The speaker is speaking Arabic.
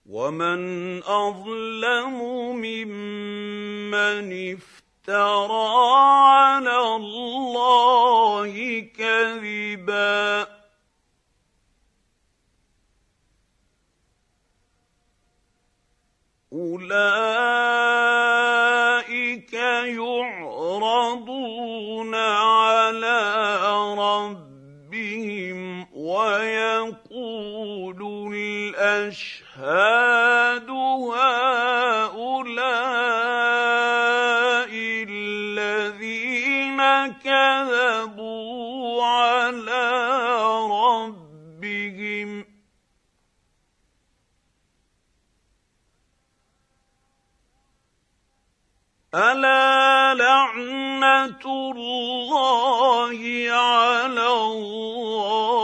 ومن اظلم ممن افترى على الله كذبا اولئك يعرضون على ربهم ويقول الاشهاد هؤلاء الذين كذبوا على ربهم ألا لعنة الله على الظالمين